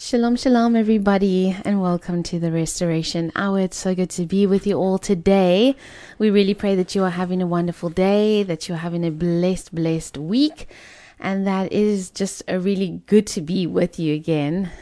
Shalom, shalom, everybody, and welcome to the Restoration Hour. It's so good to be with you all today. We really pray that you are having a wonderful day, that you're having a blessed week, and that is just a really good to be with you again.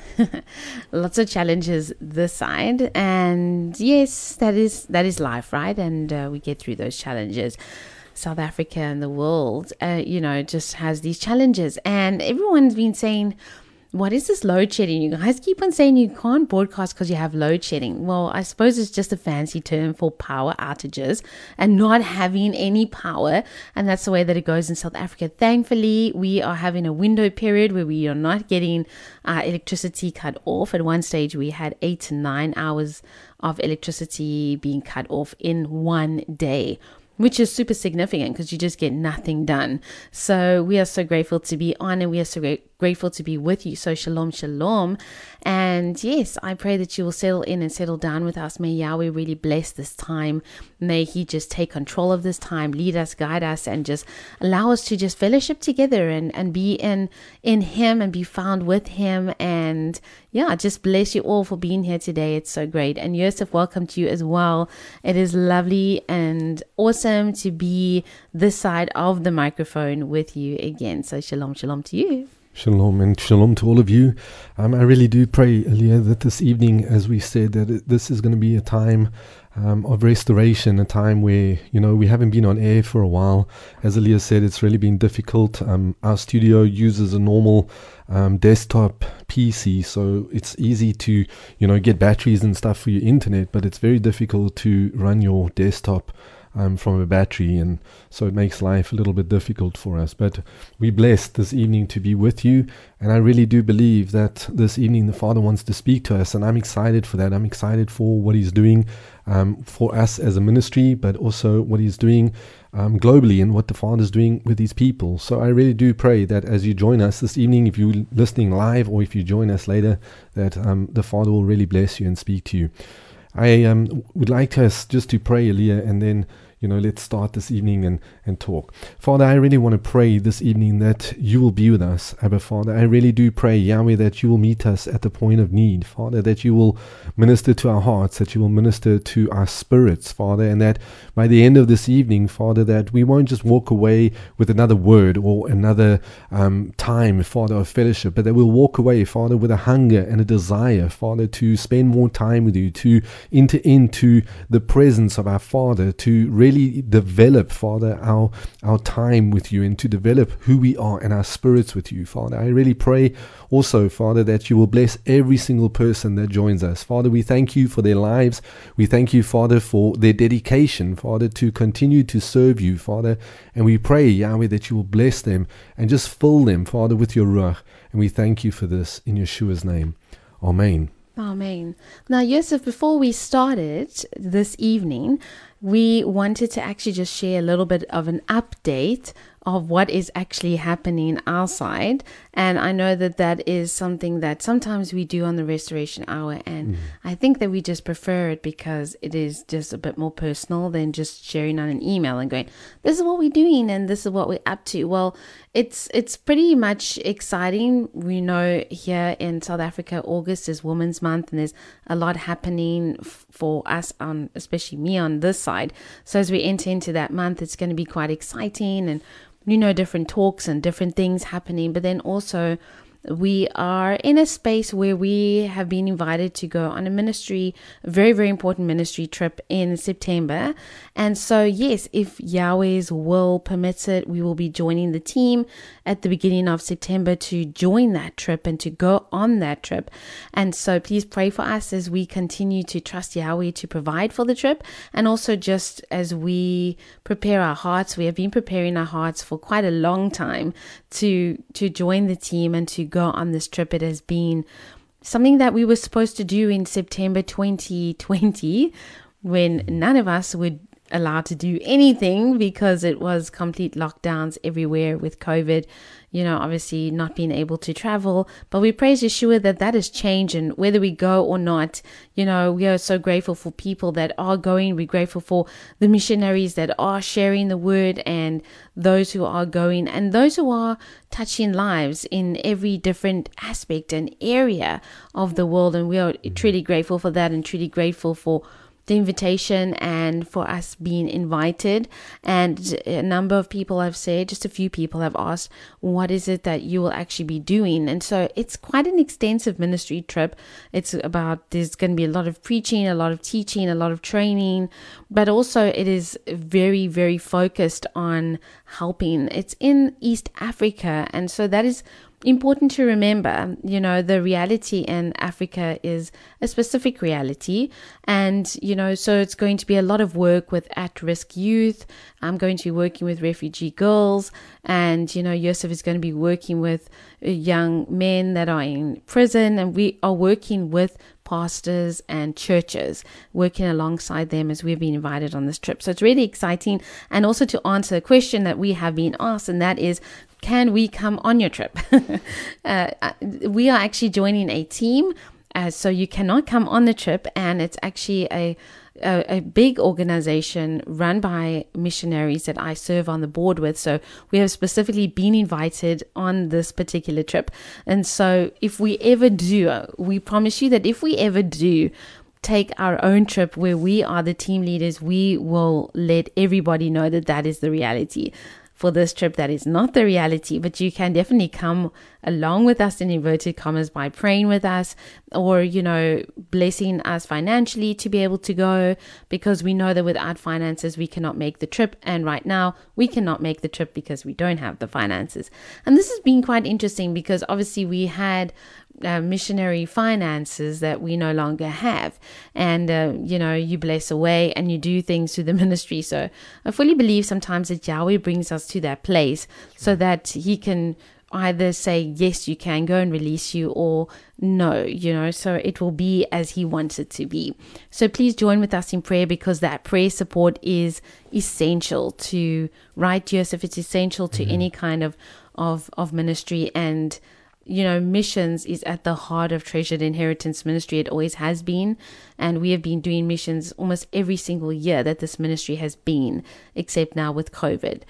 Lots of challenges this side, and yes, that is life, right? And we get through those challenges. South Africa and the world, just has these challenges, and everyone's been saying, what is this load shedding? You guys keep on saying you can't broadcast because you have load shedding. Well, I suppose it's just a fancy term for power outages and not having any power. And that's the way that it goes in South Africa. Thankfully, we are having a window period where we are not getting electricity cut off. At one stage, we had 8 to 9 hours of electricity being cut off in one day, which is super significant because you just get nothing done. So we are so grateful to be on, and we are so grateful to be with you. So shalom, shalom. And yes, I pray that you will settle in and settle down with us. May Yahweh really bless this time. May He just take control of this time, lead us, guide us, and just allow us to just fellowship together and be in Him and be found with Him. And yeah, just bless you all for being here today. It's so great. And Yosef, welcome to you as well. It is lovely and awesome to be this side of the microphone with you again. So shalom, shalom to you. Shalom and shalom to all of you. I really do pray, Aliyah, that this evening, as we said, that this is going to be a time of restoration, a time where, we haven't been on air for a while. As Aliyah said, it's really been difficult. Our studio uses a normal desktop PC, so it's easy to, get batteries and stuff for your internet, but it's very difficult to run your desktop from a battery, and so it makes life a little bit difficult for us. But we're blessed this evening to be with you, and I really do believe that this evening the Father wants to speak to us, and I'm excited for that. I'm excited for what He's doing for us as a ministry, but also what He's doing globally and what the Father's doing with His people. So I really do pray that as you join us this evening, if you're listening live or if you join us later, that the Father will really bless you and speak to you. I would like us just to pray, Aliyah, and then let's start this evening and talk. Father, I really want to pray this evening that you will be with us, Abba Father. I really do pray, Yahweh, that you will meet us at the point of need, Father, that you will minister to our hearts, that you will minister to our spirits, Father, and that by the end of this evening, Father, that we won't just walk away with another word or another time, Father, of fellowship, but that we'll walk away, Father, with a hunger and a desire, Father, to spend more time with you, to enter into the presence of our Father, to really develop, Father, our time with you, and to develop who we are and our spirits with you, Father. I really pray also, Father, that you will bless every single person that joins us. Father, we thank you for their lives. We thank you, Father, for their dedication, Father, to continue to serve you, Father. And we pray, Yahweh, that you will bless them and just fill them, Father, with your Ruach. And we thank you for this in Yeshua's name. Amen. Amen. Now, Yosef, before we started this evening, we wanted to actually just share a little bit of an update of what is actually happening outside. And I know that is something that sometimes we do on the Restoration Hour. And I think that we just prefer it because it is just a bit more personal than just sharing on an email and going, this is what we're doing and this is what we're up to. Well, it's pretty much exciting. We know here in South Africa, August is Women's Month, and there's a lot happening for us, especially me on this side. So as we enter into that month, it's going to be quite exciting, and different talks and different things happening. But then also we are in a space where we have been invited to go on a very, very important ministry trip in September. And so, yes, if Yahweh's will permits it, we will be joining the team at the beginning of September to join that trip and to go on that trip. And so please pray for us as we continue to trust Yahweh to provide for the trip. And also just as we prepare our hearts, we have been preparing our hearts for quite a long time to join the team and to go on this trip. It has been something that we were supposed to do in September 2020 when none of us would allowed to do anything because it was complete lockdowns everywhere with COVID, obviously not being able to travel. But we praise Yeshua that has changed, and whether we go or not, we are so grateful for people that are going. We're grateful for the missionaries that are sharing the word, and those who are going, and those who are touching lives in every different aspect and area of the world. And we are truly grateful for that, and truly grateful for the invitation and for us being invited. And a number of people have said, just a few people have asked, what is it that you will actually be doing? And so it's quite an extensive ministry trip. It's about, there's going to be a lot of preaching, a lot of teaching, a lot of training, but also it is very, very focused on helping. It's in East Africa. And so that is important to remember. The reality in Africa is a specific reality. And, so it's going to be a lot of work with at-risk youth. I'm going to be working with refugee girls. And, Yosef is going to be working with young men that are in prison. And we are working with pastors and churches, working alongside them as we've been invited on this trip. So it's really exciting. And also to answer a question that we have been asked, and that is, can we come on your trip? We are actually joining a team, so you cannot come on the trip, and it's actually a big organization run by missionaries that I serve on the board with. So we have specifically been invited on this particular trip. And so if we ever do, we promise you that if we ever do take our own trip where we are the team leaders, we will let everybody know that is the reality. For this trip, that is not the reality, but you can definitely come along with us in inverted commas by praying with us, or, blessing us financially to be able to go, because we know that without finances, we cannot make the trip. And right now we cannot make the trip because we don't have the finances. And this has been quite interesting because obviously we had missionary finances that we no longer have, and you bless away and you do things through the ministry. So I fully believe sometimes that Yahweh brings us to that place so that he can either say yes, you can go and release you, or no, so it will be as he wants it to be. So please join with us in prayer, because that prayer support is essential to, right, Joseph? It's essential to any kind of ministry. And missions is at the heart of Treasured Inheritance Ministry. It always has been. And we have been doing missions almost every single year that this ministry has been, except now with COVID.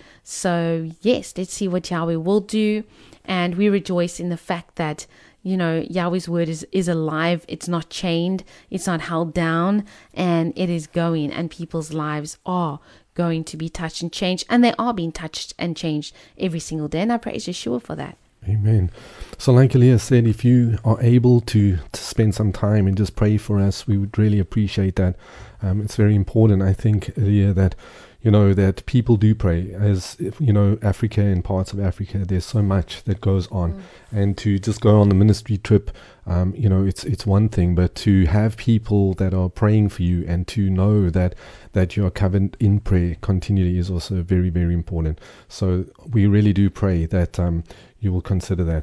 So yes, let's see what Yahweh will do. And we rejoice in the fact that, Yahweh's word is alive. It's not chained. It's not held down. And it is going. And people's lives are going to be touched and changed. And they are being touched and changed every single day. And I praise Yeshua for that. Amen. So like Elia said, if you are able to spend some time and just pray for us, we would really appreciate that. It's very important, I think, Elia, that that people do pray. As Africa and parts of Africa, there's so much that goes on. And to just go on the ministry trip, it's one thing, but to have people that are praying for you and to know that you are covered in prayer continually is also very, very important. So we really do pray that you will consider that.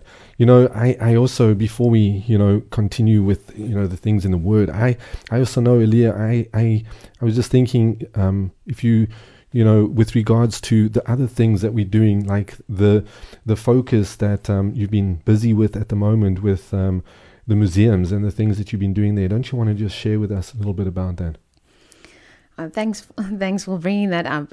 I also, before we continue with the things in the Word, I also know, Elia, I was just thinking, if you with regards to the other things that we're doing, like the focus that you've been busy with at the moment with the museums and the things that you've been doing there, don't you want to just share with us a little bit about that? Thanks for bringing that up.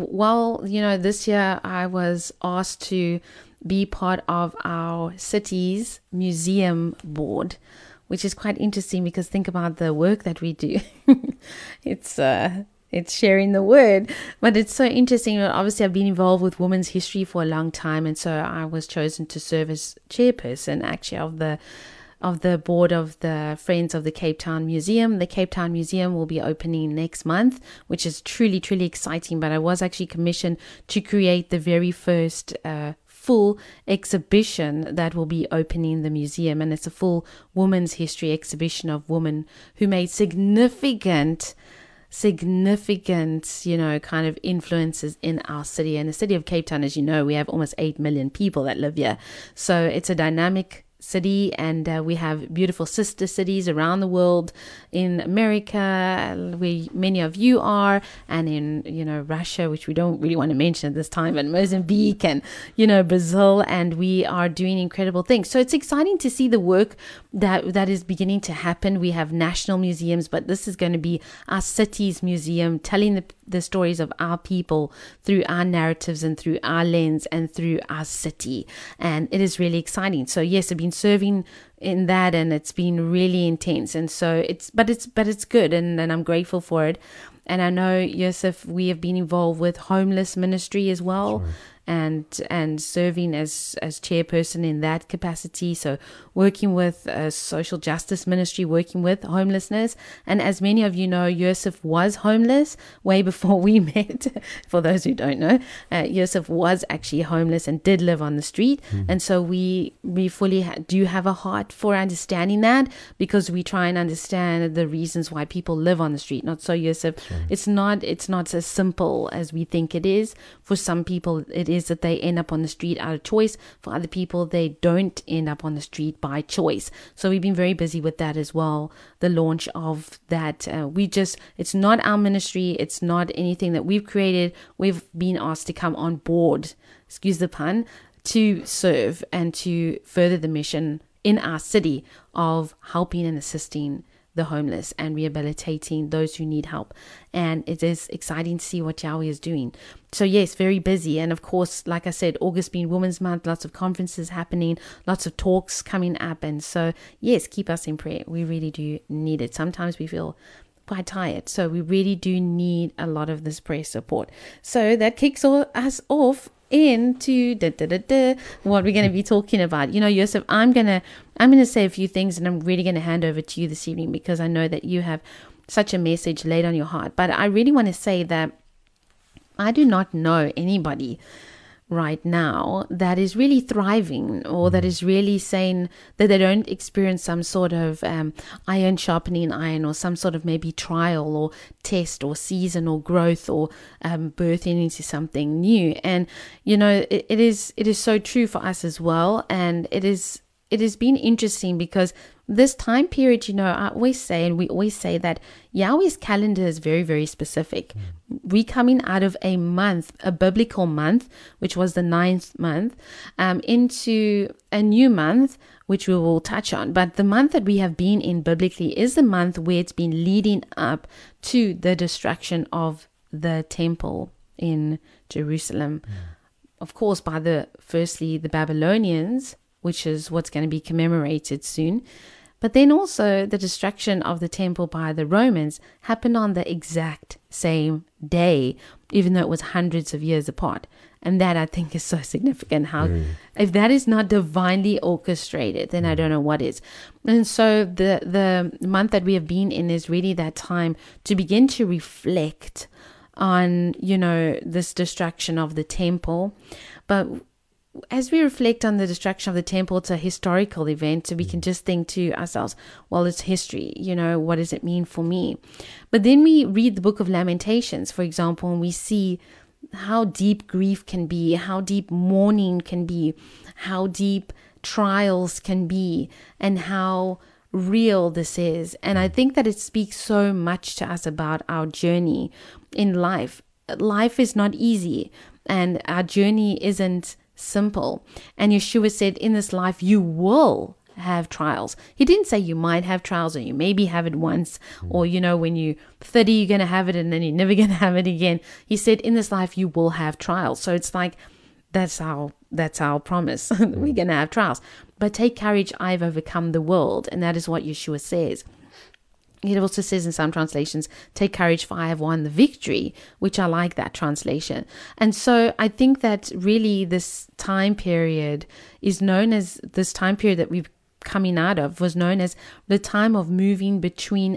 This year I was asked to be part of our city's museum board, which is quite interesting because think about the work that we do. It's sharing the word, but it's so interesting. Obviously, I've been involved with women's history for a long time, and so I was chosen to serve as chairperson, actually, of the board of the Friends of the Cape Town Museum. The Cape Town Museum will be opening next month, which is truly, truly exciting. But I was actually commissioned to create the very first full exhibition that will be opening the museum, and it's a full women's history exhibition of women who made significant, kind of influences in our city. And the city of Cape Town, as you know, we have almost 8 million people that live here. So it's a dynamic city, and we have beautiful sister cities around the world, in America, where many of you are, and in Russia, which we don't really want to mention at this time, and Mozambique, and Brazil, and we are doing incredible things. So it's exciting to see the work that is beginning to happen. We have national museums, but this is going to be our city's museum, telling the stories of our people through our narratives and through our lens and through our city, and it is really exciting. So yes, I've been serving in that, and it's been really intense, and so it's good, and I'm grateful for it. And I know, Yosef, we have been involved with homeless ministry as well. Sure. And serving as chairperson in that capacity. So working with social justice ministry, working with homelessness. And as many of you know, Yosef was homeless way before we met. For those who don't know, Yosef was actually homeless and did live on the street. And so we fully do have a heart for understanding that, because we try and understand the reasons why people live on the street. Not so, Yosef. Sure. It's not as simple as we think it is. For some people, it is that they end up on the street out of choice. For other people, they don't end up on the street by choice. So we've been very busy with that as well. The launch of that, it's not our ministry. It's not anything that we've created. We've been asked to come on board, excuse the pun, to serve and to further the mission in our city of helping and assisting the homeless and rehabilitating those who need help. And it is exciting to see what Yahweh is doing. So yes, very busy. And of course, like I said, August being Women's Month, lots of conferences happening, lots of talks coming up. And so yes, keep us in prayer. We really do need it. Sometimes we feel quite tired, so we really do need a lot of this prayer support. So that kicks us off into what we're going to be talking about. Yosef, I'm going to say a few things, and I'm really going to hand over to you this evening, because I know that you have such a message laid on your heart. But I really want to say that I do not know anybody right now that is really thriving, or that is really saying that they don't experience some sort of iron sharpening iron, or some sort of maybe trial or test or season or growth, or birthing into something new. And it is so true for us as well. And it has been interesting, because this time period, I always say, and we always say, that Yahweh's calendar is very, very specific. We're coming out of a month, a biblical month, which was the 9th month, into a new month, which we will touch on. But the month that we have been in biblically is the month where it's been leading up to the destruction of the temple in Jerusalem. Of course, by firstly the Babylonians, which is what's going to be commemorated soon. But then also the destruction of the temple by the Romans happened on the exact same day, even though it was hundreds of years apart. And that, I think, is so significant. How, if that is not divinely orchestrated, then I don't know what is. And so the month that we have been in is really that time to begin to reflect on, this destruction of the temple. But as we reflect on the destruction of the temple, it's a historical event, so we can just think to ourselves, well, it's history, what does it mean for me? But then we read the book of Lamentations, for example, and we see how deep grief can be, how deep mourning can be, how deep trials can be, and how real this is. And I think that it speaks so much to us about our journey in life. Life is not easy, and our journey isn't simple. And Yeshua said, in this life you will have trials. He didn't say you might have trials, or you maybe have it once, or when you're 30 you're going to have it and then you're never going to have it again. He said, in this life you will have trials. So it's like, that's our promise. We're going to have trials, but take courage, I've overcome the world. And that is what Yeshua says. It also says in some translations, take courage, for I have won the victory, which I like that translation. And so I think that really this time period is known as, this time period that we've coming out of was known as the time of moving between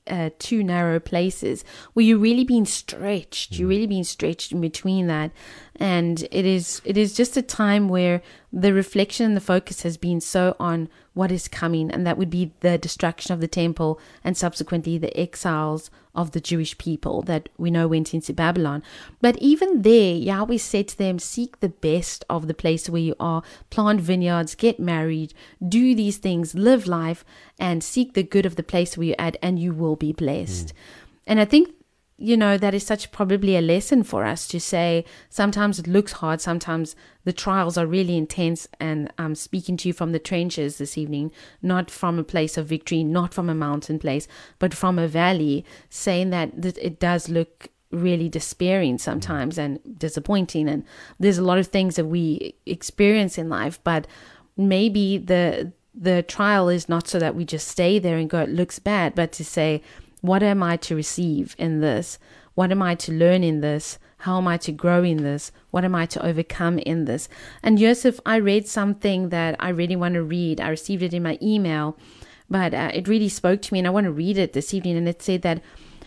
two narrow places where you're really being stretched. You're really being stretched in between that. And it is just a time where the reflection and the focus has been so on what is coming, and that would be the destruction of the temple and subsequently the exiles of the Jewish people that we know went into Babylon. But even there, Yahweh said to them, seek the best of the place where you are, plant vineyards, get married, do these things, live life, and seek the good of the place where you're at, and you will be blessed. And I think, that is such probably a lesson for us to say, sometimes it looks hard, sometimes the trials are really intense, and I'm speaking to you from the trenches this evening, not from a place of victory, not from a mountain place, but from a valley, saying that it does look really despairing sometimes and disappointing, and there's a lot of things that we experience in life, but maybe the trial is not so that we just stay there and go, it looks bad, but to say, what am I to receive in this? What am I to learn in this? How am I to grow in this? What am I to overcome in this? And Joseph, I read something that I really want to read. I received it in my email, but it really spoke to me, and I want to read it this evening. And it said that,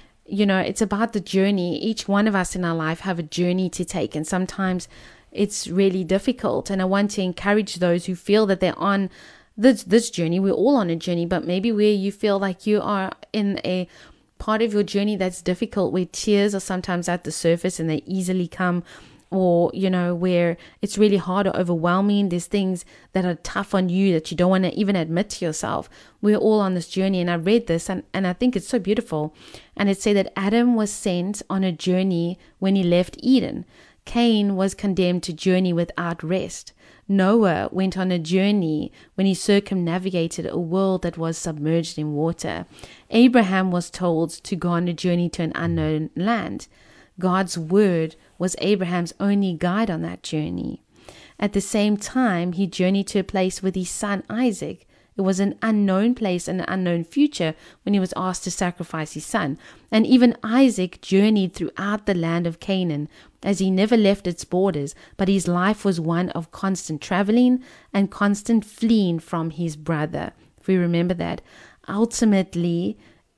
it's about the journey. Each one of us in our life have a journey to take, and sometimes it's really difficult. And I want to encourage those who feel that they're on this journey. We're all on a journey, but maybe where you feel like you are in a part of your journey that's difficult, where tears are sometimes at the surface and they easily come, or where it's really hard or overwhelming, there's things that are tough on you that you don't want to even admit to yourself. We're all on this journey. And I read this and I think it's so beautiful, and it said that Adam was sent on a journey when he left Eden. Cain was condemned to journey without rest. Noah went on a journey when he circumnavigated a world that was submerged in water. Abraham was told to go on a journey to an unknown land. God's word was Abraham's only guide on that journey. At the same time, he journeyed to a place with his son Isaac. It was an unknown place and an unknown future when he was asked to sacrifice his son. And even Isaac journeyed throughout the land of Canaan, as he never left its borders, but his life was one of constant traveling and constant fleeing from his brother. If we remember that. Ultimately,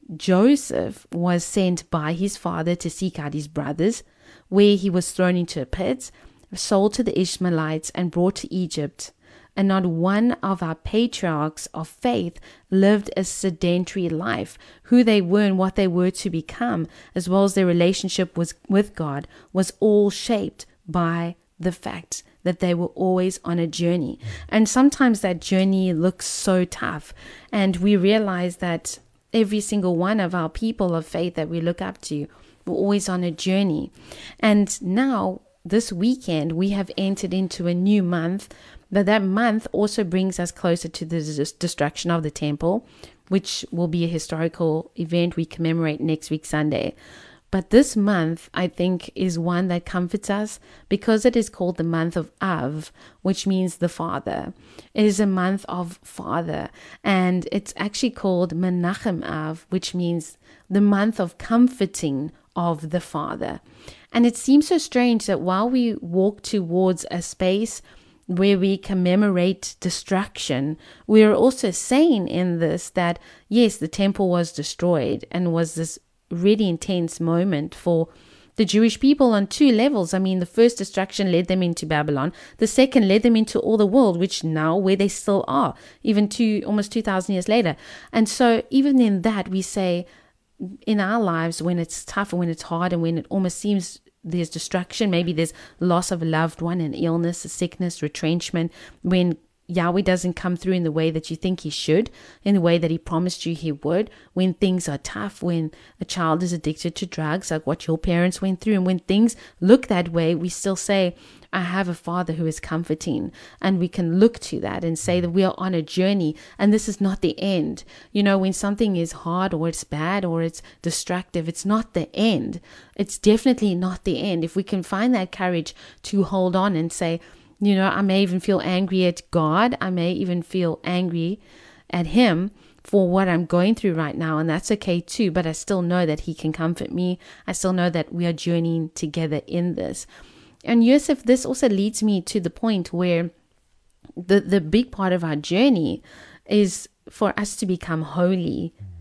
Joseph was sent by his father to seek out his brothers, where he was thrown into a pit, sold to the Ishmaelites, and brought to Egypt. And not one of our patriarchs of faith lived a sedentary life. Who they were and what they were to become, as well as their relationship with God, was all shaped by the fact that they were always on a journey. And sometimes that journey looks so tough, and we realize that every single one of our people of faith that we look up to were always on a journey. And now, this weekend, we have entered into a new month, but that month also brings us closer to the destruction of the temple, which will be a historical event we commemorate next week, Sunday. But this month, I think, is one that comforts us because it is called the month of Av, which means the Father. It is a month of Father, and it's actually called Menachem Av, which means the month of comforting of the Father. And it seems so strange that while we walk towards a space where we commemorate destruction, we are also saying in this that, yes, the temple was destroyed and was this really intense moment for the Jewish people on two levels. I mean, the first destruction led them into Babylon. The second led them into all the world, which now where they still are, even almost 2,000 years later. And so even in that, we say in our lives, when it's tough and when it's hard and when it almost seems there's destruction, maybe there's loss of a loved one, an illness, a sickness, retrenchment, when Yahweh doesn't come through in the way that you think he should, in the way that he promised you he would, when things are tough, when a child is addicted to drugs, like what your parents went through, and when things look that way, we still say, I have a Father who is comforting, and we can look to that and say that we are on a journey, and this is not the end. You know, when something is hard or it's bad or it's destructive, it's not the end. It's definitely not the end. If we can find that courage to hold on and say, you know, I may even feel angry at God. I may even feel angry at him for what I'm going through right now. And that's okay too. But I still know that he can comfort me. I still know that we are journeying together in this. And Yosef, this also leads me to the point where the big part of our journey is for us to become holy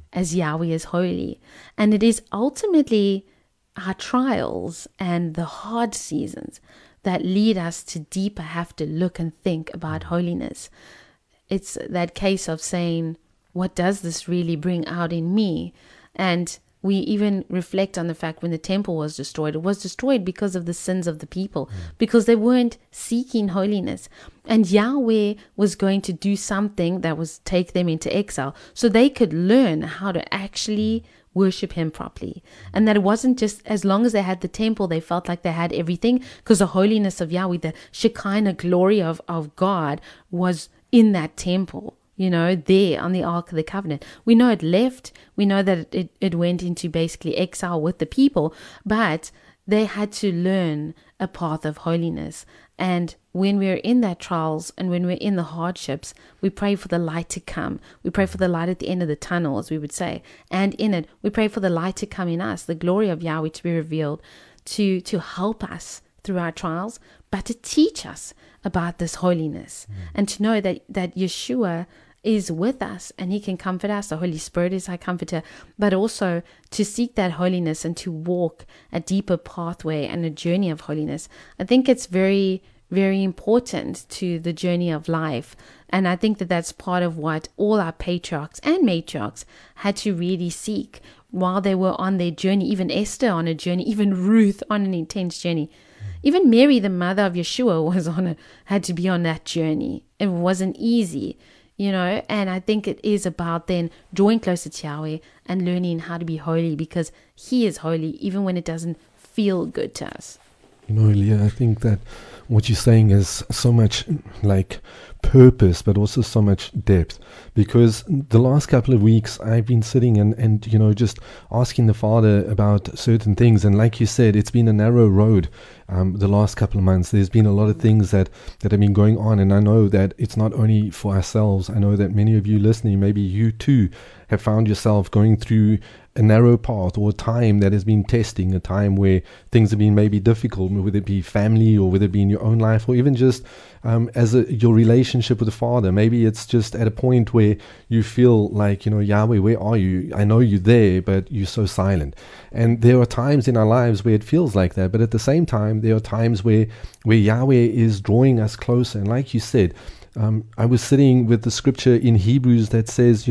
as Yahweh is holy. And it is ultimately our trials and the hard seasons that lead us to deeper have to look and think about holiness. It's that case of saying, what does this really bring out in me? And we even reflect on the fact when the temple was destroyed, it was destroyed because of the sins of the people, because they weren't seeking holiness. And Yahweh was going to do something that was take them into exile so they could learn how to actually worship him properly. And that it wasn't just as long as they had the temple, they felt like they had everything, because the holiness of Yahweh, the Shekinah glory of God was in that temple. There on the Ark of the Covenant. We know it left. We know that it went into basically exile with the people, but they had to learn a path of holiness. And when we're in that trials and when we're in the hardships, we pray for the light to come. We pray for the light at the end of the tunnel, as we would say. And in it, we pray for the light to come in us, the glory of Yahweh to be revealed, to help us through our trials, but to teach us about this holiness and to know that Yeshua is with us and he can comfort us. The Holy Spirit is our comforter, but also to seek that holiness and to walk a deeper pathway and a journey of holiness. I think it's very, very important to the journey of life. And I think that that's part of what all our patriarchs and matriarchs had to really seek while they were on their journey, even Esther on a journey, even Ruth on an intense journey. Even Mary, the mother of Yeshua, had to be on that journey. It wasn't easy. And I think it is about then drawing closer to Yahweh and learning how to be holy, because he is holy even when it doesn't feel good to us. Leah, I think that what you're saying is so much like purpose, but also so much depth, because the last couple of weeks I've been sitting and just asking the Father about certain things. And like you said, it's been a narrow road the last couple of months. There's been a lot of things that have been going on, and I know that it's not only for ourselves. I know that many of you listening, maybe you too have found yourself going through a narrow path or a time that has been testing, a time where things have been maybe difficult, whether it be family or whether it be in your own life, or even just your relationship with the Father. Maybe it's just at a point where you feel like, Yahweh, where are you? I know you're there, but you're so silent. And there are times in our lives where it feels like that, but at the same time, there are times where Yahweh is drawing us closer. And like you said, I was sitting with the scripture in Hebrews that says,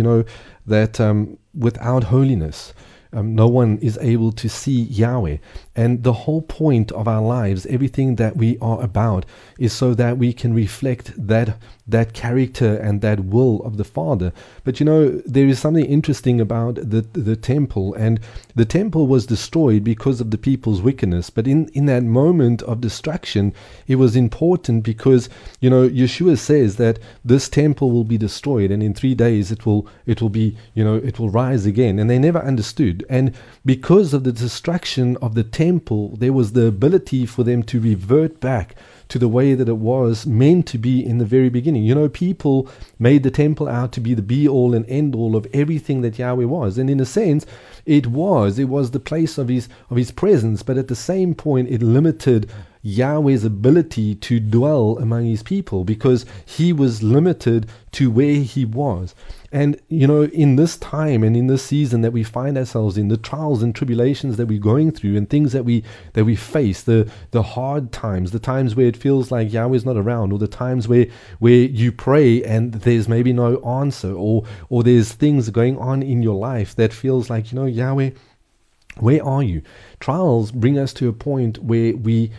that without holiness, no one is able to see Yahweh. And the whole point of our lives, everything that we are about, is so that we can reflect that character and that will of the Father. But there is something interesting about the temple, and the temple was destroyed because of the people's wickedness. But in that moment of destruction, it was important because Yeshua says that this temple will be destroyed, and in 3 days it will be it will rise again. And they never understood. And because of the destruction of the temple, there was the ability for them to revert back to the way that it was meant to be in the very beginning. People made the temple out to be the be-all and end-all of everything that Yahweh was. And in a sense, it was the place of his presence, but at the same point, it limited Yahweh's ability to dwell among his people, because he was limited to where he was. And in this time and in this season that we find ourselves in, the trials and tribulations that we're going through and things that we face, the hard times, the times where it feels like Yahweh's not around, or the times where you pray and there's maybe no answer, or there's things going on in your life that feels like, Yahweh, where are you? Trials bring us to a point where we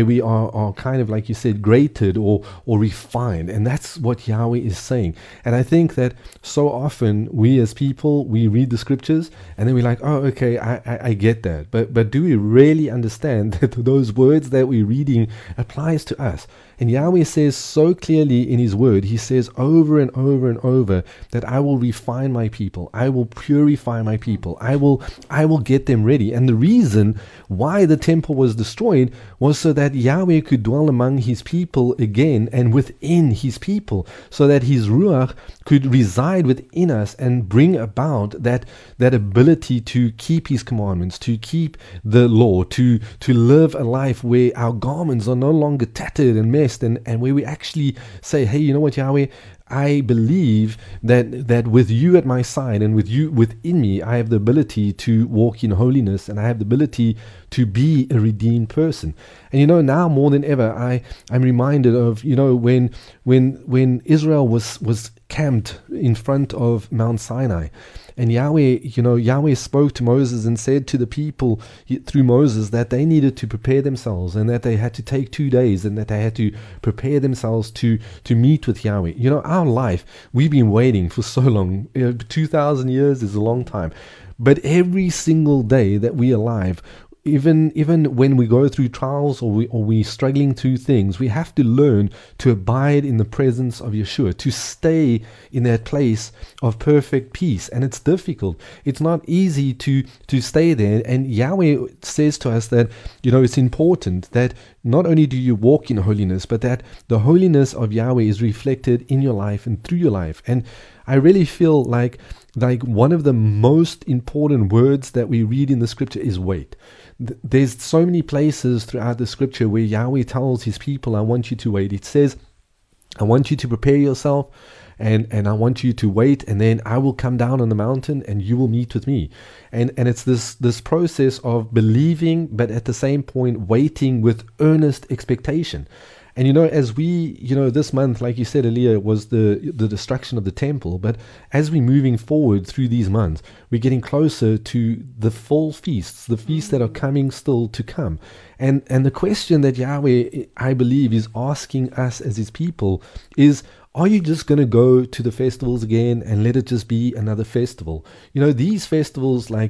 are kind of, like you said, grated or refined. And that's what Yahweh is saying. And I think that so often we as people, we read the scriptures and then we're like, oh, okay, I get that. But do we really understand that those words that we're reading applies to us? And Yahweh says so clearly in his word, he says over and over and over that I will refine my people. I will purify my people. I will get them ready. And the reason why the temple was destroyed was so that Yahweh could dwell among his people again and within his people, so that his Ruach could reside within us and bring about that ability to keep his commandments, to keep the law, to live a life where our garments are no longer tattered and messed, and where we actually say, hey, you know what, Yahweh, I believe that with you at my side and with you within me, I have the ability to walk in holiness, and I have the ability to be a redeemed person. And now more than ever, I'm reminded of when Israel was camped in front of Mount Sinai. And Yahweh spoke to Moses and said to the people through Moses that they needed to prepare themselves, and that they had to take 2 days, and that they had to prepare themselves to meet with Yahweh. Our life, we've been waiting for so long. 2,000 years is a long time. But every single day that we're alive, even when we go through trials or we're struggling through things, we have to learn to abide in the presence of Yeshua, to stay in that place of perfect peace. And it's difficult. It's not easy to stay there. And Yahweh says to us that, it's important that not only do you walk in holiness, but that the holiness of Yahweh is reflected in your life and through your life. And I really feel like one of the most important words that we read in the scripture is wait. There's so many places throughout the scripture where Yahweh tells his people, I want you to wait. It says, I want you to prepare yourself, and I want you to wait, and then I will come down on the mountain and you will meet with me. And it's this process of believing, but at the same point waiting with earnest expectation. And as we, this month, like you said earlier, was the destruction of the temple. But as we're moving forward through these months, we're getting closer to the fall feasts, the feasts that are coming still to come. And the question that Yahweh, I believe, is asking us as his people is, are you just going to go to the festivals again and let it just be another festival? These festivals like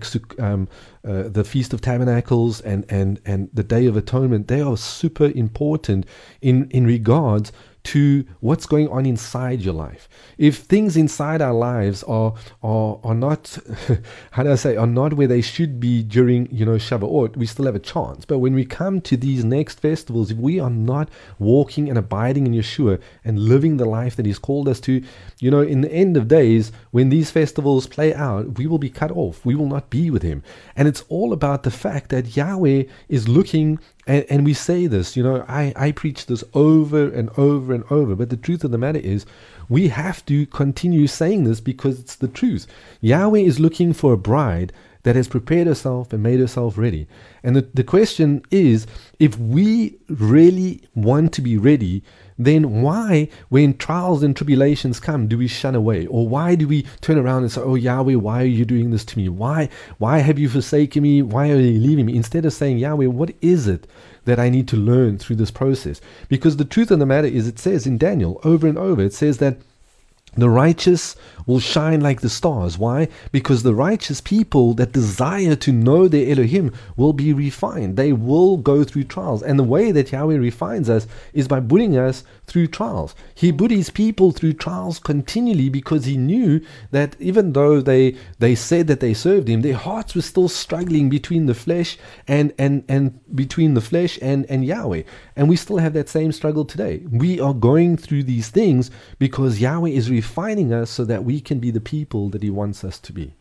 the Feast of Tabernacles and the Day of Atonement, they are super important in regards to what's going on inside your life. If things inside our lives are not, how do I say, are not where they should be during, Shavuot, we still have a chance. But when we come to these next festivals, if we are not walking and abiding in Yeshua and living the life that he's called us to, in the end of days, when these festivals play out, we will be cut off. We will not be with him. And it's all about the fact that Yahweh is looking. And we say this, I preach this over and over and over. But the truth of the matter is, we have to continue saying this because it's the truth. Yahweh is looking for a bride that has prepared herself and made herself ready. And the question is, if we really want to be ready, then why, when trials and tribulations come, do we shun away? Or why do we turn around and say, oh, Yahweh, why are you doing this to me? Why have you forsaken me? Why are you leaving me? Instead of saying, Yahweh, what is it that I need to learn through this process? Because the truth of the matter is, it says in Daniel over and over, it says that the righteous will shine like the stars. Why? Because the righteous people that desire to know their Elohim will be refined. They will go through trials. And the way that Yahweh refines us is by putting us through trials. He put his people through trials continually because he knew that even though they said that they served him, their hearts were still struggling between the flesh and between the flesh and Yahweh. And we still have that same struggle today. We are going through these things because Yahweh is refining us so that we can be the people that he wants us to be.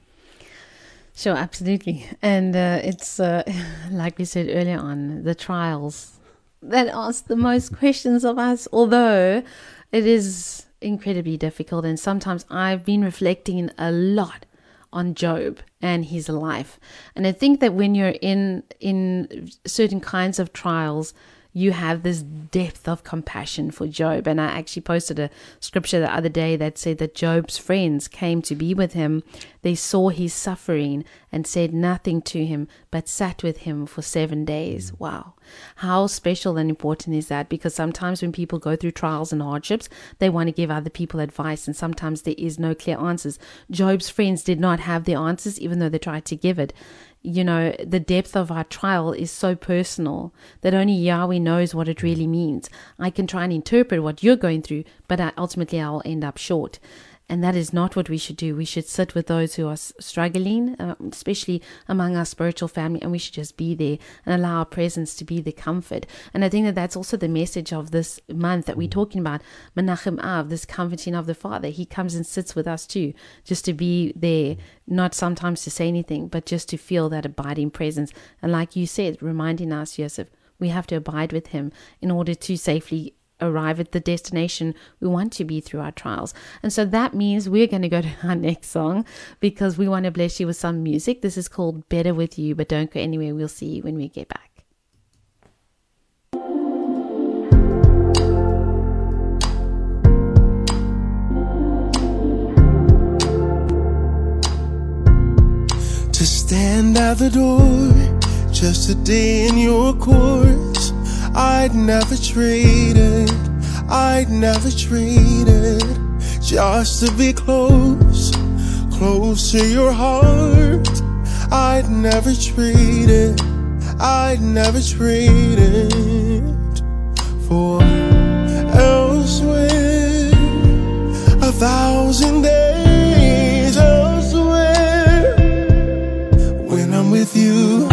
Sure, absolutely. And it's like we said earlier on, the trials that ask the most questions of us, although it is incredibly difficult. And sometimes I've been reflecting a lot on Job and his life. And I think that when you're in certain kinds of trials, you have this depth of compassion for Job. And I actually posted a scripture the other day that said that Job's friends came to be with him. They saw his suffering and said nothing to him, but sat with him for 7 days. Wow. How special and important is that? Because sometimes when people go through trials and hardships, they want to give other people advice, and sometimes there is no clear answers. Job's friends did not have the answers, even though they tried to give it. The depth of our trial is so personal that only Yahweh knows what it really means. I can try and interpret what you're going through, but ultimately I'll end up short. And that is not what we should do. We should sit with those who are struggling, especially among our spiritual family, and we should just be there and allow our presence to be the comfort. And I think that that's also the message of this month that we're talking about, Menachem Av, this comforting of the Father. He comes and sits with us too, just to be there, not sometimes to say anything, but just to feel that abiding presence. And like you said, reminding us, Yosef, we have to abide with him in order to safely arrive at the destination we want to be through our trials. And so that means we're going to go to our next song because we want to bless you with some music. This is called Better With You, but don't go anywhere. We'll see you when we get back. To stand at the door, just a day in your courts, I'd never trade it, I'd never trade it. Just to be close, close to your heart, I'd never trade it, I'd never trade it for elsewhere. 1,000 days elsewhere. When I'm with you,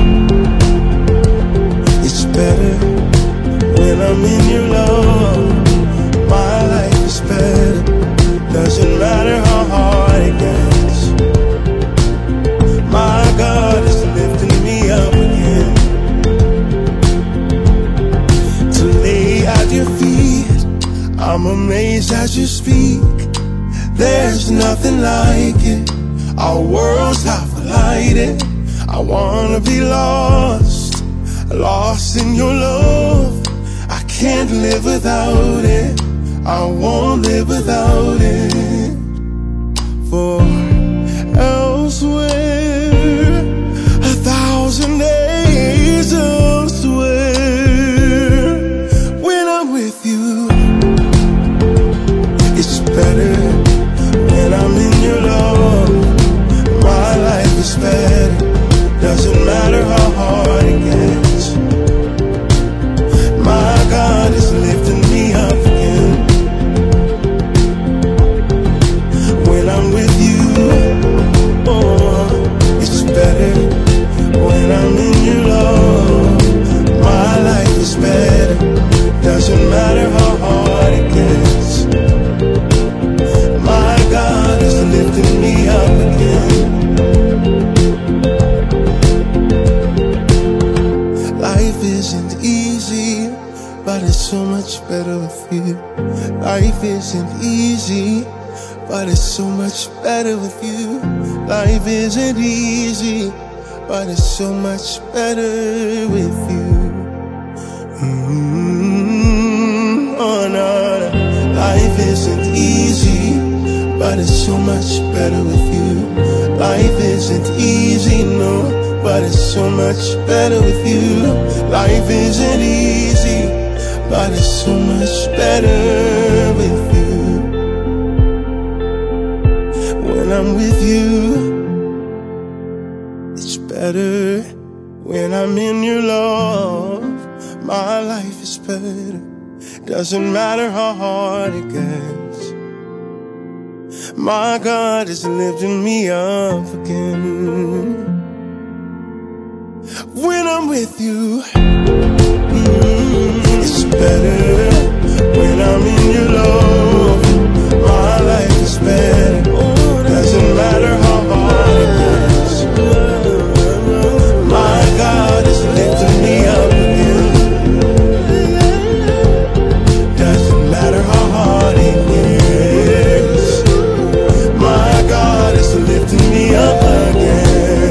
it's better. When I'm in your love, my life is better. Doesn't matter how hard it gets, my God is lifting me up again. To lay at your feet, I'm amazed as you speak. There's nothing like it. Our worlds have collided. I wanna be lost, lost in your love. I can't live without it, I won't live without it. For elsewhere, 1,000 days elsewhere. When I'm with you, it's better. When I'm in your love, my life is better. Doesn't matter how hard it gets, my God is lifting me up again. When I'm with you, oh, it's better. When I'm in your love, my life is better. Doesn't matter how hard it gets, my God is lifting me up again. Life isn't easy, but it's so much better with you. Life isn't easy, but it's so much better with you. Life isn't easy, but it's so much better with you. Oh no, no. Life isn't easy, but it's so much better with you. Life isn't easy, no, but it's so much better with you. Life isn't easy, but it's so much better with you. When I'm with you, it's better. When I'm in your love, my life is better. Doesn't matter how hard it gets, my God is lifting me up again. When I'm with you, it's better. When I'm in your love, my life is better. Doesn't matter how hard it gets, my God is lifting me up again. Doesn't matter how hard it gets, my God is lifting me up again.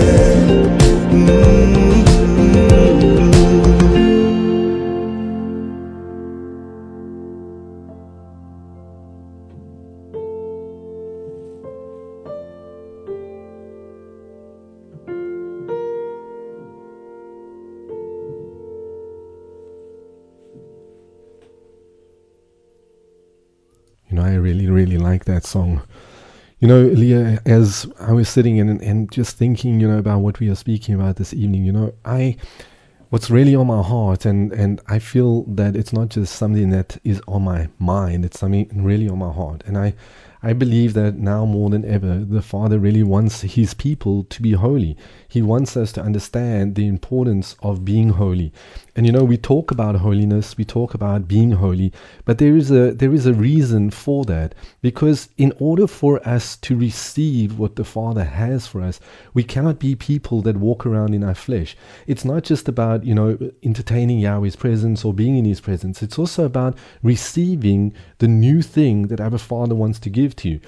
You know, I really like that song. You know, Leah, as I was sitting and just thinking, you know, about what we are speaking about this evening, you know, what's really on my heart, and I feel that it's not just something that is on my mind, it's something really on my heart. And I believe that now more than ever, the Father really wants His people to be holy. He wants us to understand the importance of being holy. And we talk about holiness, we talk about being holy, but there is a reason for that. Because in order for us to receive what the Father has for us, we cannot be people that walk around in our flesh. It's not just about, entertaining Yahweh's presence or being in His presence. It's also about receiving the new thing that our Father wants to give to you.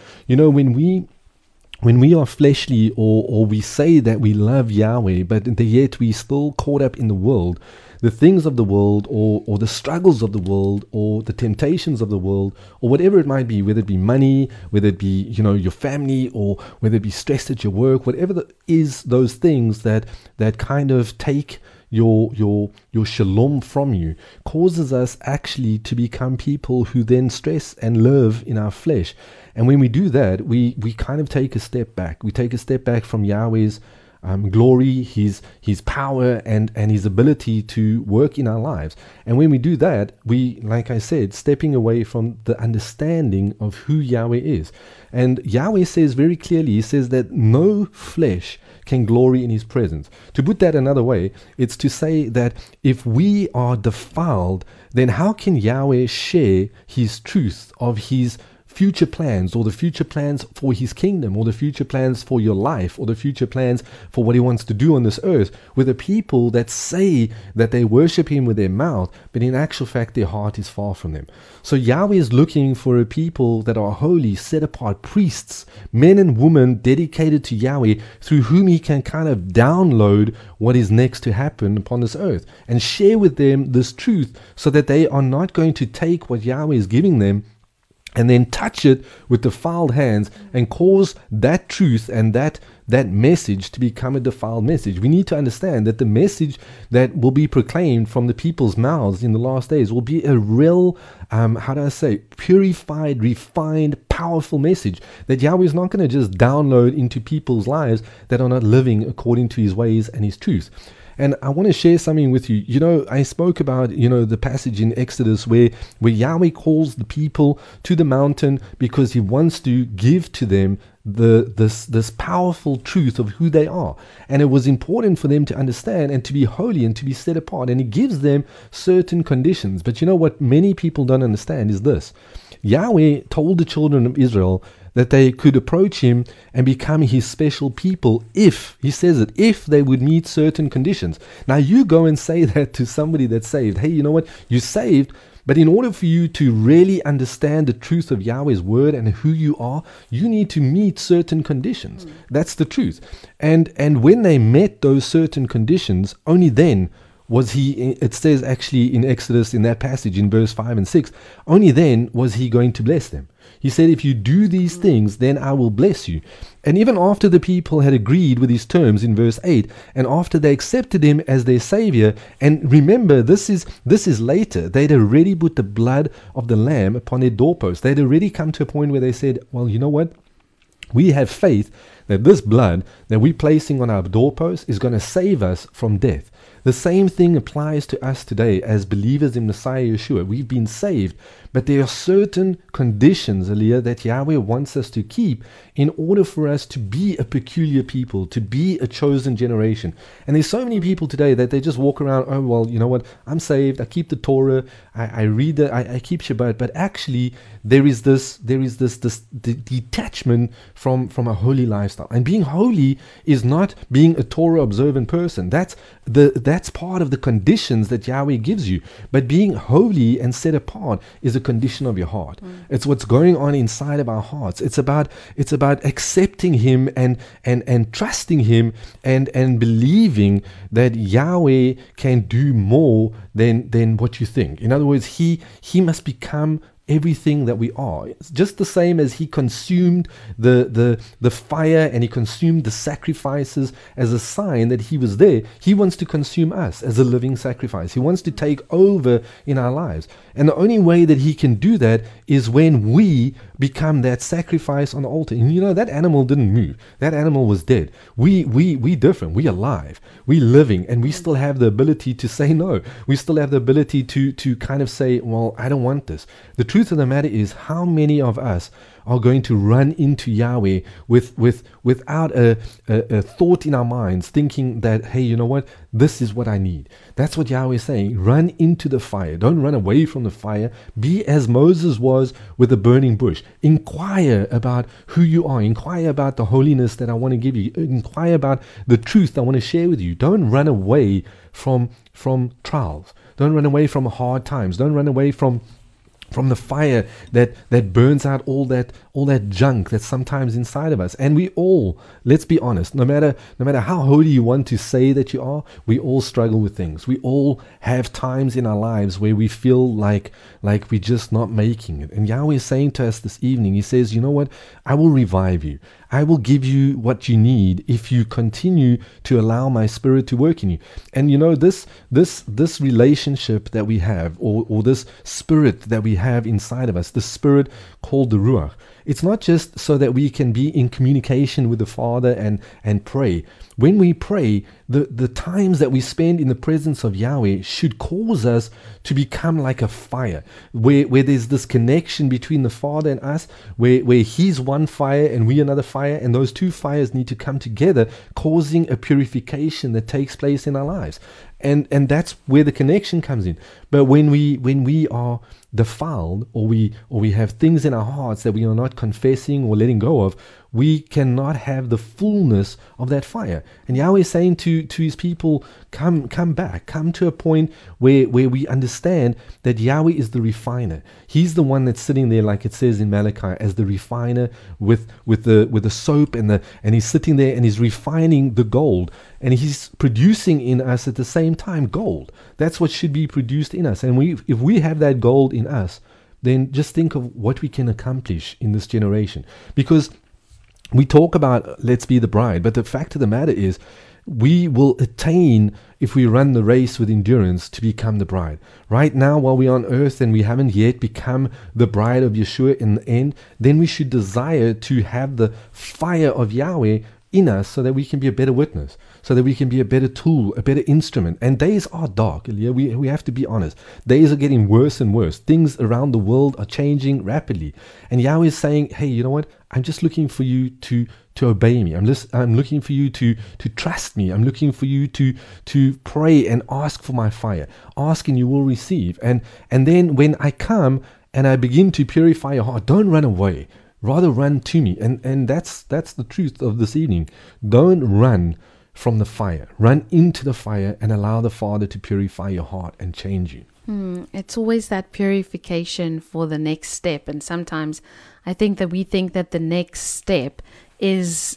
When we are fleshly, or we say that we love Yahweh, but yet we still caught up in the world, the things of the world, or the struggles of the world, or the temptations of the world, or whatever it might be, whether it be money, whether it be, your family, or whether it be stress at your work, whatever is those things that kind of take your shalom from you, causes us actually to become people who then stress and live in our flesh. And when we do that, we kind of take a step back. We take a step back from Yahweh's glory, his power, and His ability to work in our lives. And when we do that, we, like I said, stepping away from the understanding of who Yahweh is. And Yahweh says very clearly, He says that no flesh can glory in His presence. To put that another way, it's to say that if we are defiled, then how can Yahweh share His truth of His future plans, or the future plans for His kingdom, or the future plans for your life, or the future plans for what He wants to do on this earth, with the people that say that they worship Him with their mouth, but in actual fact their heart is far from them? So Yahweh is looking for a people that are holy, set apart priests, men and women dedicated to Yahweh, through whom He can kind of download what is next to happen upon this earth, and share with them this truth, so that they are not going to take what Yahweh is giving them and then touch it with defiled hands and cause that truth and that message to become a defiled message. We need to understand that the message that will be proclaimed from the people's mouths in the last days will be a real, purified, refined, powerful message that Yahweh is not going to just download into people's lives that are not living according to His ways and His truth. And I want to share something with you. I spoke about, the passage in Exodus where Yahweh calls the people to the mountain because He wants to give to them this powerful truth of who they are. And it was important for them to understand and to be holy and to be set apart. And He gives them certain conditions. But what many people don't understand is this. Yahweh told the children of Israel that they could approach Him and become His special people if they would meet certain conditions. Now you go and say that to somebody that's saved. Hey, you know what? You're saved, but in order for you to really understand the truth of Yahweh's word and who you are, you need to meet certain conditions. That's the truth. And when they met those certain conditions, only then was He, it says actually in Exodus, in that passage in verse 5 and 6, only then was He going to bless them. He said, if you do these things, then I will bless you. And even after the people had agreed with His terms in verse 8, and after they accepted Him as their Savior, and remember, this is later, they'd already put the blood of the Lamb upon their doorposts. They'd already come to a point where they said, well, you know what? We have faith that this blood that we're placing on our doorposts is going to save us from death. The same thing applies to us today as believers in Messiah Yeshua. We've been saved, but there are certain conditions, Aliyah, that Yahweh wants us to keep in order for us to be a peculiar people, to be a chosen generation. And there's so many people today that they just walk around, oh, well, you know what, I'm saved, I keep the Torah, I read I keep Shabbat, but actually there is this detachment from a holy lifestyle. And being holy is not being a Torah observant person. That's part of the conditions that Yahweh gives you. But being holy and set apart is a condition of your heart. It's what's going on inside of our hearts. It's about accepting Him and trusting Him and believing that Yahweh can do more than what you think. In other words, He must become everything that we are. It's just the same as He consumed the fire and He consumed the sacrifices as a sign that He was there. He wants to consume us as a living sacrifice. He wants to take over in our lives. And the only way that He can do that is when we become that sacrifice on the altar. And that animal didn't move. That animal was dead. We different. We alive. We living. And we still have the ability to say no. We still have the ability to kind of say, well, I don't want this. The truth truth of the matter is, how many of us are going to run into Yahweh without a thought in our minds, thinking that, hey, you know what, this is what I need. That's what Yahweh is saying. Run into the fire. Don't run away from the fire. Be as Moses was with the burning bush. Inquire about who you are. Inquire about the holiness that I want to give you. Inquire about the truth I want to share with you. Don't run away from trials. Don't run away from hard times. Don't run away from the fire that burns out all that junk that's sometimes inside of us. And we all, let's be honest, no matter how holy you want to say that you are, we all struggle with things. We all have times in our lives where we feel like we're just not making it. And Yahweh is saying to us this evening, he says, you know what, I will revive you. I will give you what you need if you continue to allow my spirit to work in you. And you know, this relationship that we have, or this spirit that we have inside of us, the spirit called the Ruach, it's not just so that we can be in communication with the Father and pray. When we pray, the times that we spend in the presence of Yahweh should cause us to become like a fire, where there's this connection between the Father and us, where He's one fire and we another fire, and those two fires need to come together, causing a purification that takes place in our lives. And that's where the connection comes in. But when we are defiled, or we have things in our hearts that we are not confessing or letting go of, we cannot have the fullness of that fire. And Yahweh is saying to his people, come back, come to a point where we understand that Yahweh is the refiner. He's the one that's sitting there, like it says in Malachi, as the refiner with the soap and he's sitting there and he's refining the gold, and he's producing in us at the same time gold. That's what should be produced in us. And if we have that gold in us, then just think of what we can accomplish in this generation. Because we talk about let's be the bride, but the fact of the matter is, we will attain, if we run the race with endurance, to become the bride. Right now, while we're on earth and we haven't yet become the bride of Yeshua in the end, then we should desire to have the fire of Yahweh in us so that we can be a better witness, so that we can be a better tool, a better instrument. And days are dark, Elia. We have to be honest. Days are getting worse and worse. Things around the world are changing rapidly. And Yahweh is saying, hey, you know what? I'm just looking for you to obey me. I'm looking for you to trust me. I'm looking for you to pray and ask for my fire. Ask and you will receive. And then when I come and I begin to purify your heart, don't run away. Rather run to me. And that's the truth of this evening. Don't run from the fire. Run into the fire and allow the Father to purify your heart and change you. It's always that purification for the next step. And sometimes I think that we think that the next step is,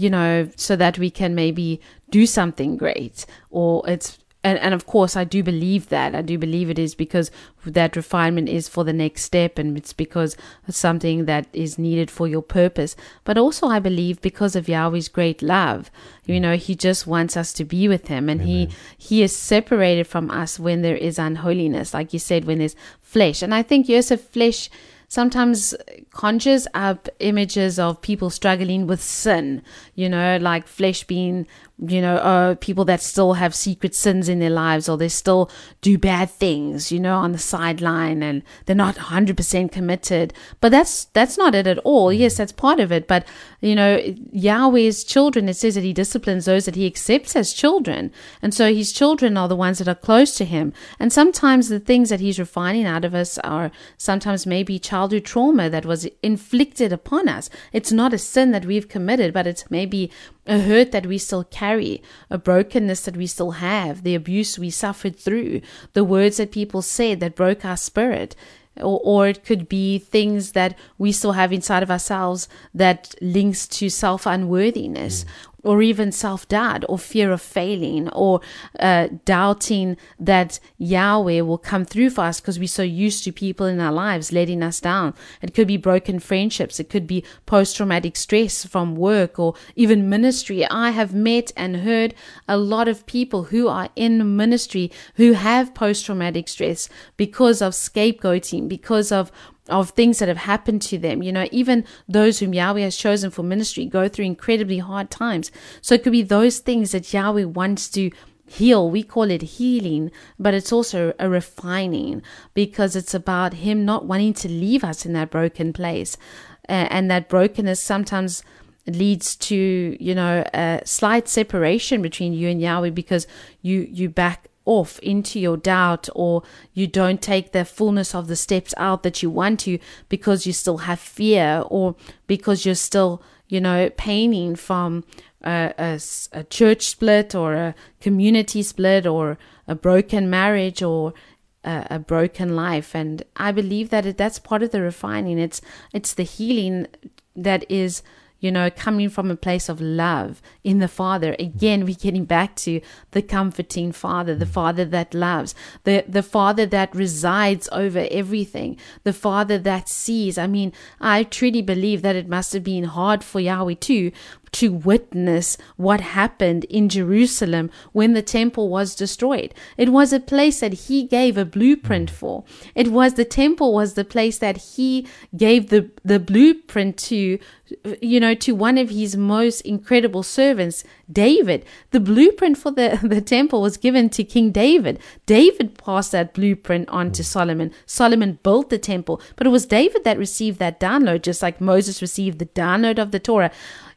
so that we can maybe do something great, or it's And of course, I do believe that. I do believe it is because that refinement is for the next step, and it's because it's something that is needed for your purpose. But also, I believe because of Yahweh's great love, He just wants us to be with Him, and He is separated from us when there is unholiness, like you said, when there's flesh. And I think yes, flesh sometimes conjures up images of people struggling with sin, like flesh being, people that still have secret sins in their lives, or they still do bad things, on the sideline, and they're not 100% committed. But that's not it at all. Yes, that's part of it. But, Yahweh's children, it says that He disciplines those that He accepts as children. And so His children are the ones that are close to Him. And sometimes the things that He's refining out of us are sometimes maybe childhood trauma that was inflicted upon us. It's not a sin that we've committed, but it's maybe a hurt that we still carry, a brokenness that we still have, the abuse we suffered through, the words that people said that broke our spirit. Or it could be things that we still have inside of ourselves that links to self-unworthiness, or even self-doubt, or fear of failing, or doubting that Yahweh will come through for us because we're so used to people in our lives letting us down. It could be broken friendships. It could be post-traumatic stress from work or even ministry. I have met and heard a lot of people who are in ministry who have post-traumatic stress because of scapegoating, because of things that have happened to them. Even those whom Yahweh has chosen for ministry go through incredibly hard times. So it could be those things that Yahweh wants to heal. We call it healing, but it's also a refining, because it's about him not wanting to leave us in that broken place. And that brokenness sometimes leads to, a slight separation between you and Yahweh, because you back off into your doubt, or you don't take the fullness of the steps out that you want to, because you still have fear, or because you're still, paining from a church split, or a community split, or a broken marriage, or a broken life. And I believe that that's part of the refining. It's the healing that is, coming from a place of love in the Father. Again, we're getting back to the comforting Father, the Father that loves, the Father that resides over everything, the Father that sees. I mean, I truly believe that it must have been hard for Yahweh too, to witness what happened in Jerusalem when the temple was destroyed. It was a place that he gave a blueprint for. The temple was the place that he gave the blueprint to, to one of his most incredible servants, David. The blueprint for the temple was given to King David. David passed that blueprint on to Solomon. Solomon built the temple, but it was David that received that download, just like Moses received the download of the Torah.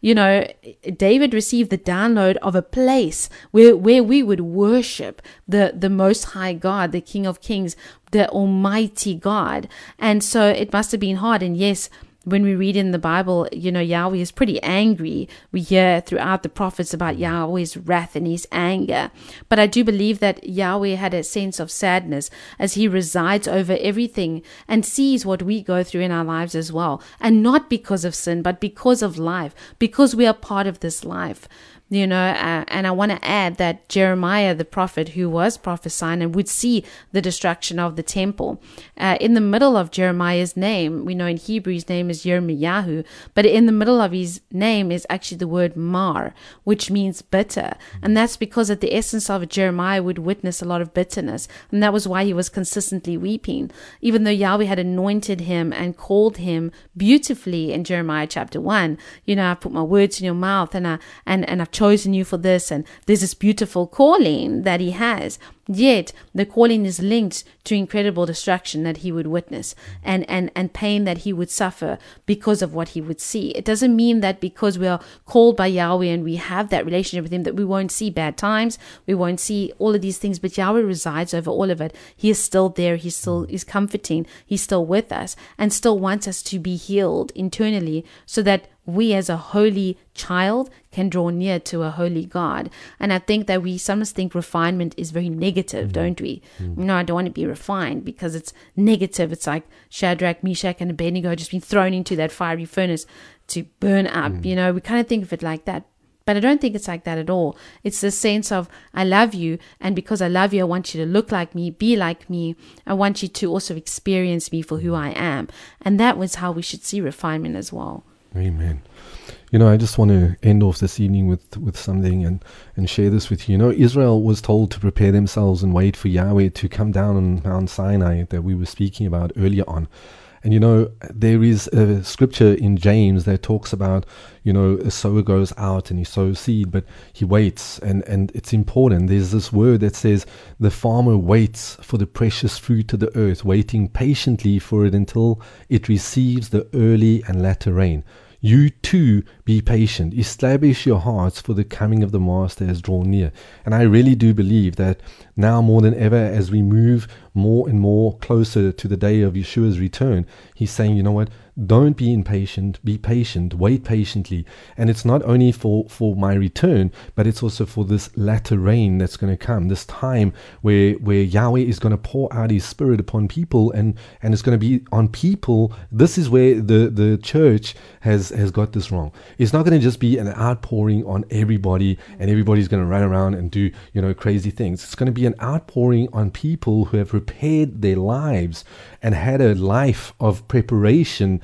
David received the download of a place where we would worship the Most High God, the King of Kings, the Almighty God. And so it must have been hard. And yes, when we read in the Bible, Yahweh is pretty angry. We hear throughout the prophets about Yahweh's wrath and his anger. But I do believe that Yahweh had a sense of sadness as he resides over everything and sees what we go through in our lives as well. And not because of sin, but because of life, because we are part of this life. And I want to add that Jeremiah, the prophet who was prophesying and would see the destruction of the temple, in the middle of Jeremiah's name, we know in Hebrew his name is Yirmiyahu, but in the middle of his name is actually the word mar, which means bitter. And that's because at the essence of it, Jeremiah would witness a lot of bitterness. And that was why he was consistently weeping, even though Yahweh had anointed him and called him beautifully in Jeremiah chapter 1. I put my words in your mouth, and I've chosen you for this, and there's this beautiful calling that he has. Yet the calling is linked to incredible destruction that he would witness, and pain that he would suffer because of what he would see. It doesn't mean that because we are called by Yahweh and we have that relationship with him that we won't see bad times, we won't see all of these things, but Yahweh resides over all of it. He is still there. He still is comforting. He's still with us and still wants us to be healed internally, so that we as a holy child can draw near to a holy God. And I think that we sometimes think refinement is very negative, don't we? No, I don't want to be refined because it's negative. It's like Shadrach, Meshach, and Abednego just been thrown into that fiery furnace to burn up. We kind of think of it like that. But I don't think it's like that at all. It's the sense of, I love you, and because I love you, I want you to look like me, be like me. I want you to also experience me for who I am. And that was how we should see refinement as well. Amen. I just want to end off this evening with something and share this with you. Israel was told to prepare themselves and wait for Yahweh to come down on Mount Sinai that we were speaking about earlier on. And there is a scripture in James that talks about, a sower goes out and he sows seed, but he waits. And it's important. There's this word that says the farmer waits for the precious fruit of the earth, waiting patiently for it until it receives the early and latter rain. You too be patient. Establish your hearts, for the coming of the Master has drawn near. And I really do believe that now more than ever, as we move more and more closer to the day of Yeshua's return, he's saying, you know what? Don't be impatient, be patient, wait patiently. And it's not only for my return, but it's also for this latter rain that's going to come, this time where Yahweh is going to pour out his spirit upon people, and it's going to be on people. This is where the church has got this wrong. It's not going to just be an outpouring on everybody, and everybody's going to run around and do, crazy things. It's going to be an outpouring on people who have prepared their lives and had a life of preparation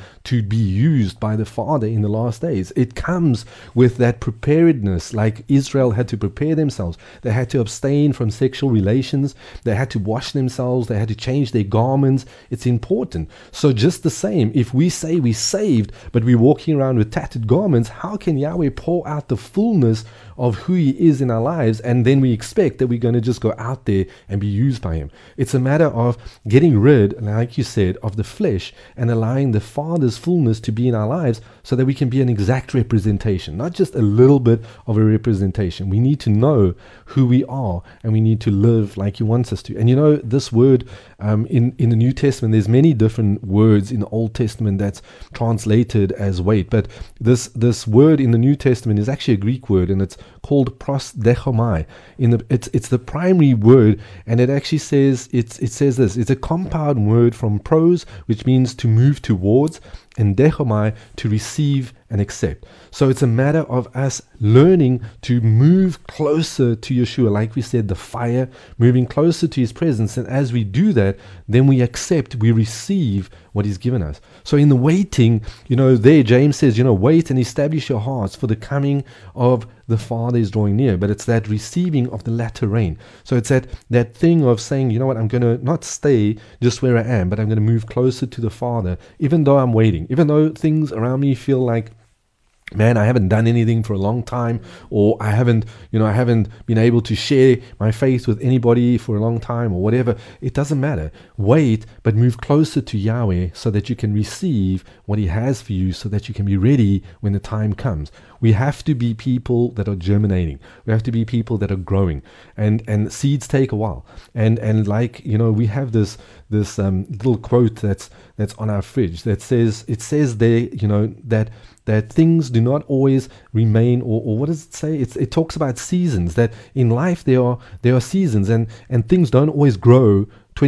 to be used by the Father in the last days. It comes with that preparedness, like Israel had to prepare themselves. They had to abstain from sexual relations. They had to wash themselves. They had to change their garments. It's important. So just the same, if we say we're saved, but we're walking around with tattered garments, how can Yahweh pour out the fullness of who He is in our lives, and then we expect that we're going to just go out there and be used by Him? It's a matter of getting rid, like you said, of the flesh and allowing the Father's fullness to be in our lives so that we can be an exact representation, not just a little bit of a representation. We need to know who we are, and we need to live like He wants us to. And you know, this word in the New Testament, there's many different words in the Old Testament that's translated as weight, but this word in the New Testament is actually a Greek word, and it's called prosdechomai. It's the primary word, and it actually says it says this. It's a compound word from pros, which means to move towards, and dechomai, to receive and accept. So it's a matter of us learning to move closer to Yeshua, like we said, the fire, moving closer to His presence. And as we do that, then we accept, we receive what He's given us. So in the waiting, there James says, wait and establish your hearts, for the coming of the Father is drawing near. But it's that receiving of the latter rain. So it's that thing of saying, you know what, I'm going to not stay just where I am, but I'm going to move closer to the Father, even though I'm waiting, even though things around me feel like, man, I haven't done anything for a long time, or I haven't been able to share my faith with anybody for a long time, or whatever. It doesn't matter. Wait, but move closer to Yahweh so that you can receive what He has for you, so that you can be ready when the time comes. We have to be people that are germinating. We have to be people that are growing, and seeds take a while. And like, we have this little quote that's on our fridge that says, it says there, that things do not always remain, or what does it say? It talks about seasons, that in life there are seasons, and things don't always grow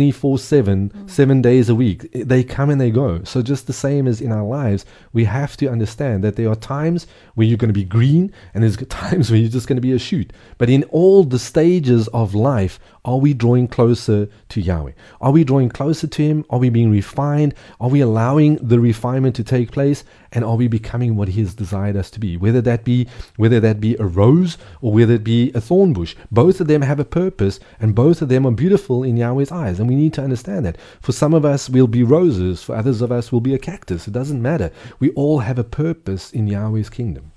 24/7, 7 days a week. They come and they go. So just the same as in our lives, we have to understand that there are times where you're going to be green, and there's times where you're just going to be a shoot. But in all the stages of life, are we drawing closer to Yahweh? Are we drawing closer to Him? Are we being refined? Are we allowing the refinement to take place? And are we becoming what He has desired us to be? Whether that be a rose, or whether it be a thorn bush, both of them have a purpose, and both of them are beautiful in Yahweh's eyes. And we need to understand that. For some of us, we'll be roses. For others of us, we'll be a cactus. It doesn't matter. We all have a purpose in Yahweh's kingdom.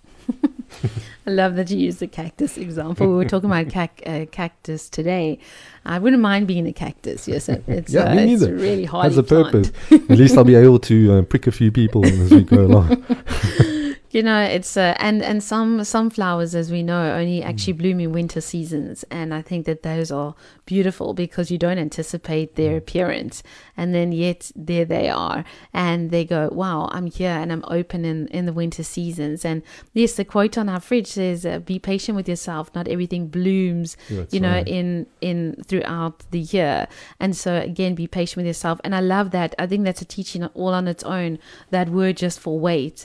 I love that you used the cactus example. We were talking about cactus today. I wouldn't mind being a cactus. Yes, it's a really hardy has a purpose. plant. At least I'll be able to prick a few people as we go along. It's and some flowers, as we know, only actually bloom in winter seasons, and I think that those are beautiful because you don't anticipate their appearance, and then yet there they are, and they go, wow, I'm here and I'm open in the winter seasons. And yes, the quote on our fridge says, be patient with yourself, not everything blooms right. in throughout the year. And so again, be patient with yourself. And I love that. I think that's a teaching all on its own, that word just for wait,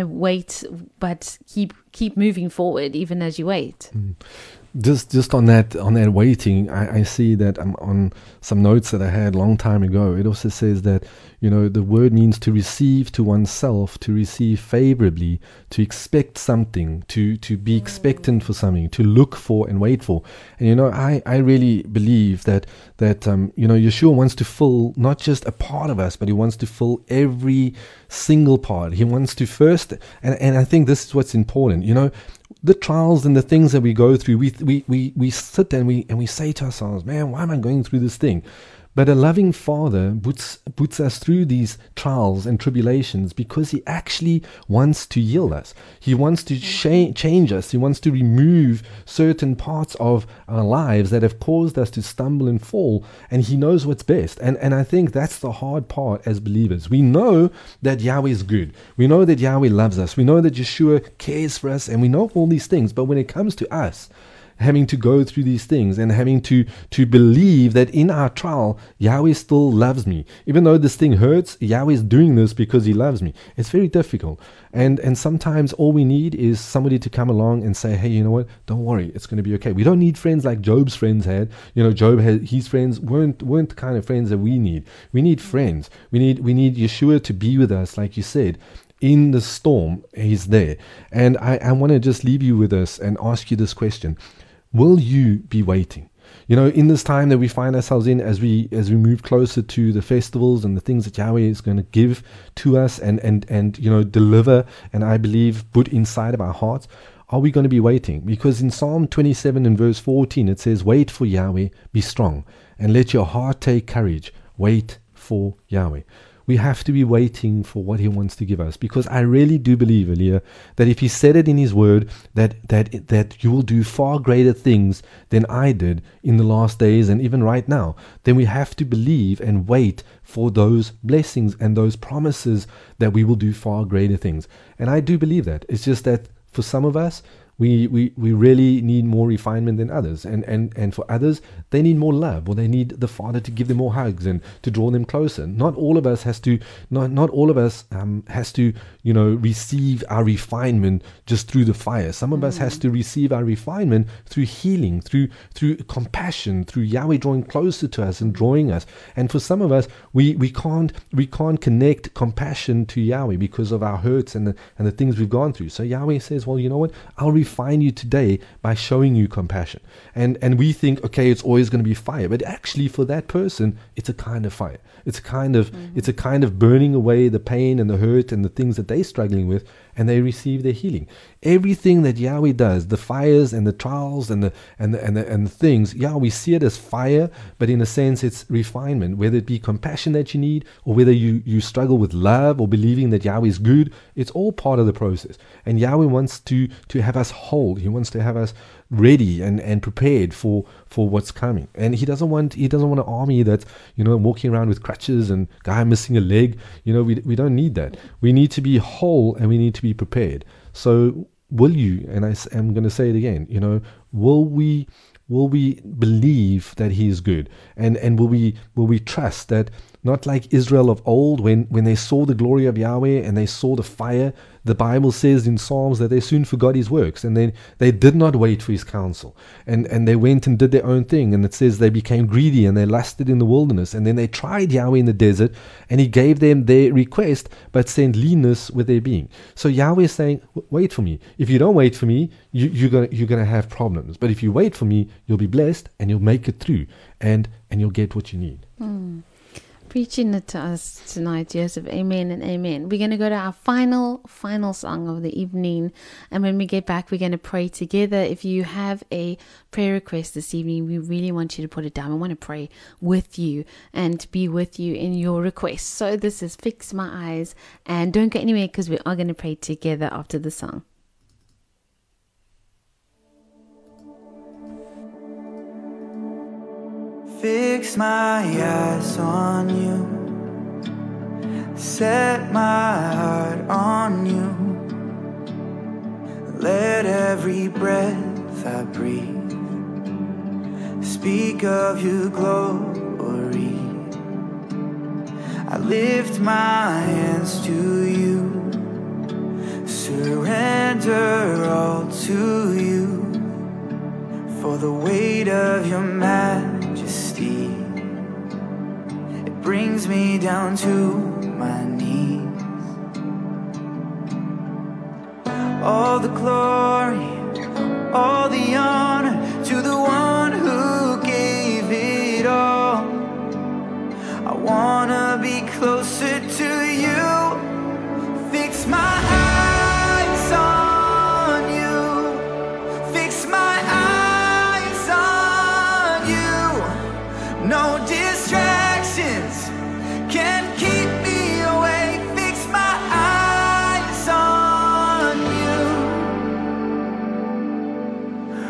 but keep moving forward even as you wait. Just on that waiting, I see that on some notes that I had a long time ago. It also says that the word means to receive to oneself, to receive favorably, to expect something, to be expectant for something, to look for and wait for. And I really believe that Yeshua wants to fill not just a part of us, but He wants to fill every single part. He wants to first, and I think this is what's important. The trials and the things that we go through, we sit and we say to ourselves, man, why am I going through this thing? But a loving Father puts us through these trials and tribulations because He actually wants to heal us. He wants to change us. He wants to remove certain parts of our lives that have caused us to stumble and fall, and He knows what's best. And I think that's the hard part as believers. We know that Yahweh is good. We know that Yahweh loves us. We know that Yeshua cares for us, and we know all these things. But when it comes to us, having to go through these things and having to believe that in our trial, Yahweh still loves me. Even though this thing hurts, Yahweh is doing this because he loves me. It's very difficult. And sometimes all we need is somebody to come along and say, hey, you know what? Don't worry. It's going to be okay. We don't need friends like Job's friends had. Job had, his friends weren't the kind of friends that we need. We need friends. We need Yeshua to be with us, like you said. In the storm, he's there. And I want to just leave you with this and ask you this question. Will you be waiting? In this time that we find ourselves in, as we move closer to the festivals and the things that Yahweh is going to give to us and deliver, and I believe put inside of our hearts, are we going to be waiting? Because in Psalm 27 and verse 14, it says, wait for Yahweh, be strong, and let your heart take courage. Wait for Yahweh. We have to be waiting for what he wants to give us, because I really do believe, Elia, that if he said it in his word, that you will do far greater things than I did in the last days and even right now, then we have to believe and wait for those blessings and those promises that we will do far greater things. And I do believe that. It's just that for some of us, we really need more refinement than others, and for others they need more love, or they need the Father to give them more hugs and to draw them closer. Not all of us has to receive our refinement just through the fire. Some of us has to receive our refinement through healing, through compassion, through Yahweh drawing closer to us and drawing us. And for some of us, we can't connect compassion to Yahweh because of our hurts and the things we've gone through. So Yahweh says, well, you know what? I'll refine you today by showing you compassion. And we think, okay, it's always going to be fire, but actually for that person, it's a kind of fire. It's a kind of burning away the pain and the hurt and the things that they're struggling with, and they receive their healing. Everything that Yahweh does, the fires and the trials and the things, we see it as fire, but in a sense it's refinement. Whether it be compassion that you need, or whether you struggle with love or believing that Yahweh is good, it's all part of the process. And Yahweh wants to have us whole. He wants to have us ready and prepared for what's coming. And he doesn't want an army that's walking around with crutches and guy missing a leg. We don't need that. We need to be whole, and we need to be prepared. So will you, and I'm going to say it again, will we believe that he is good, and will we trust that, not like Israel of old, when they saw the glory of Yahweh and they saw the fire, the Bible says in Psalms that they soon forgot his works, and they did not wait for his counsel, and they went and did their own thing. And it says they became greedy and they lusted in the wilderness, and then they tried Yahweh in the desert, and he gave them their request but sent leanness with their being. So Yahweh is saying, wait for me. If you don't wait for me, you're gonna have problems. But if you wait for me, you'll be blessed and you'll make it through, and you'll get what you need. Preaching it to us tonight, Joseph. Amen and amen. We're going to go to our final song of the evening. And when we get back, we're going to pray together. If you have a prayer request this evening, we really want you to put it down. I want to pray with you and be with you in your request. So this is Fix My Eyes. And don't go anywhere, because we are going to pray together after the song. Fix my eyes on you, set my heart on you. Let every breath I breathe speak of your glory. I lift my hands to you, surrender all to you, for the weight of your majesty. It brings me down to my knees. All the glory, all the honor to the one who gave it all. I wanna be closer to you. Fix my eyes on you. Fix my eyes on you. No distractions can keep me away. Fix my eyes on you.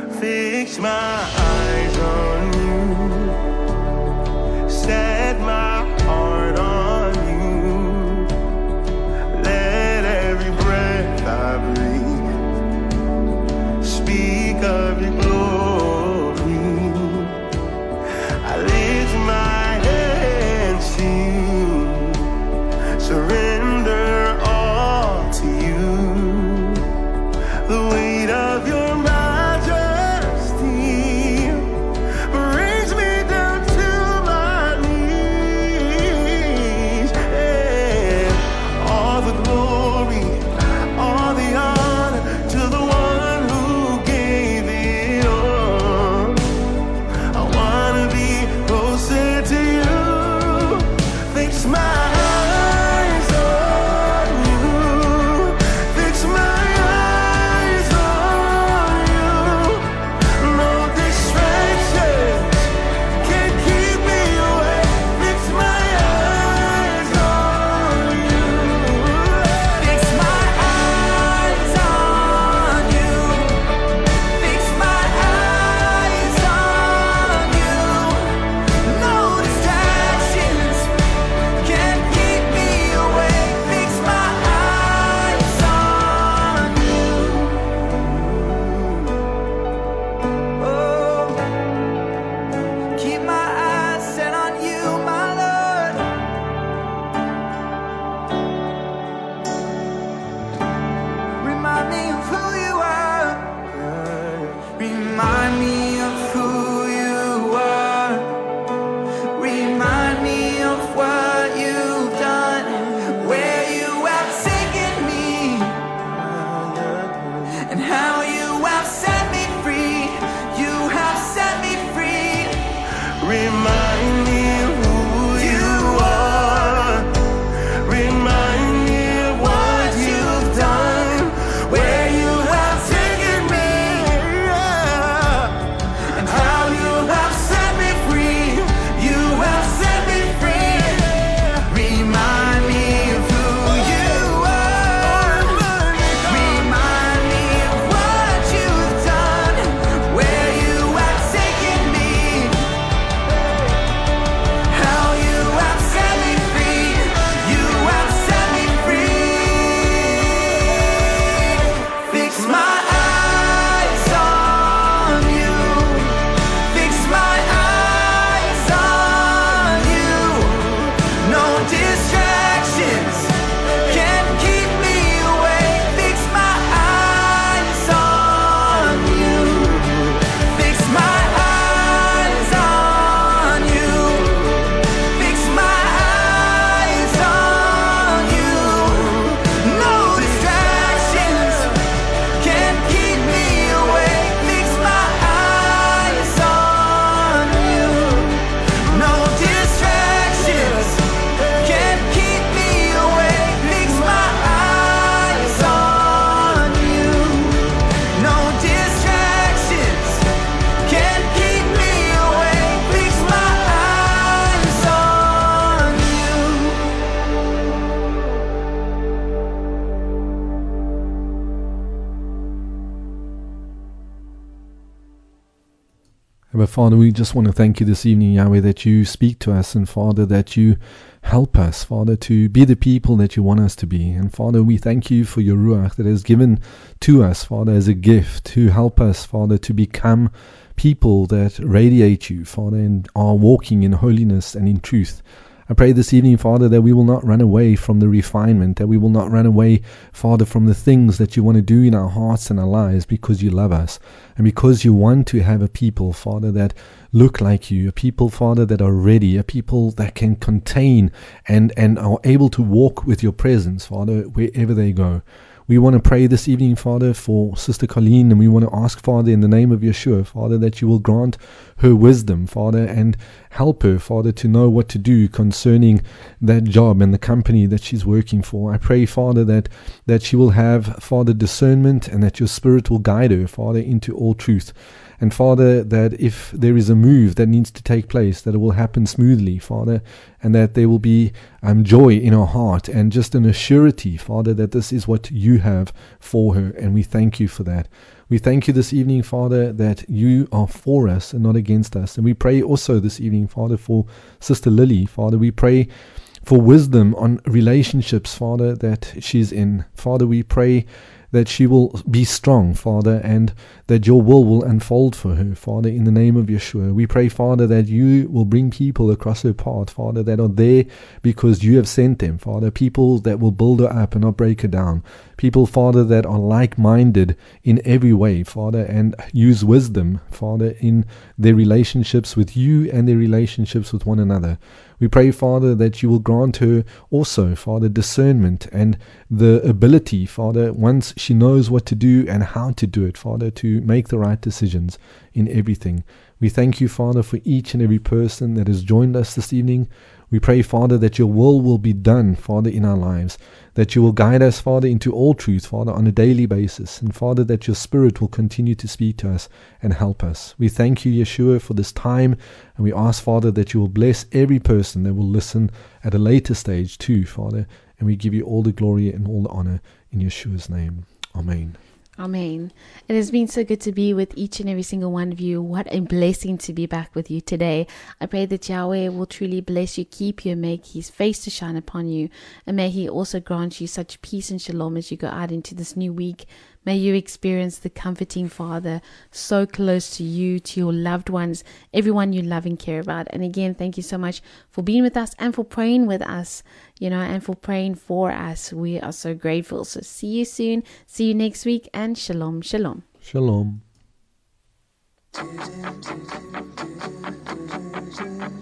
But Father, we just want to thank you this evening, Yahweh, that you speak to us, and Father, that you help us, Father, to be the people that you want us to be. And Father, we thank you for your Ruach that is given to us, Father, as a gift to help us, Father, to become people that radiate you, Father, and are walking in holiness and in truth. I pray this evening, Father, that we will not run away from the refinement, that we will not run away, Father, from the things that you want to do in our hearts and our lives, because you love us and because you want to have a people, Father, that look like you, a people, Father, that are ready, a people that can contain and are able to walk with your presence, Father, wherever they go. We want to pray this evening, Father, for Sister Colleen, and we want to ask, Father, in the name of Yeshua, Father, that you will grant her wisdom, Father, and help her, Father, to know what to do concerning that job and the company that she's working for. I pray, Father, that she will have, Father, discernment, and that your Spirit will guide her, Father, into all truth. And Father, that if there is a move that needs to take place, that it will happen smoothly, Father, and that there will be joy in her heart and just an assurity, Father, that this is what you have for her. And we thank you for that. We thank you this evening, Father, that you are for us and not against us. And we pray also this evening, Father, for Sister Lily. Father, we pray for wisdom on relationships, Father, that she's in. Father, we pray that she will be strong, Father, and that your will unfold for her, Father, in the name of Yeshua. We pray, Father, that you will bring people across her path, Father, that are there because you have sent them, Father, people that will build her up and not break her down. People, Father, that are like-minded in every way, Father, and use wisdom, Father, in their relationships with you and their relationships with one another. We pray, Father, that you will grant her also, Father, discernment and the ability, Father, once she knows what to do and how to do it, Father, to make the right decisions in everything. We thank you, Father, for each and every person that has joined us this evening. We pray, Father, that your will be done, Father, in our lives, that you will guide us, Father, into all truth, Father, on a daily basis, and Father, that your Spirit will continue to speak to us and help us. We thank you, Yeshua, for this time, and we ask, Father, that you will bless every person that will listen at a later stage too, Father, and we give you all the glory and all the honor in Yeshua's name. Amen. Amen. It has been so good to be with each and every single one of you. What a blessing to be back with you today. I pray that Yahweh will truly bless you, keep you, and make his face to shine upon you. And may he also grant you such peace and shalom as you go out into this new week. May you experience the comforting Father so close to you, to your loved ones, everyone you love and care about. And again, thank you so much for being with us and for praying with us, and for praying for us. We are so grateful. So see you soon. See you next week, and shalom, shalom. Shalom.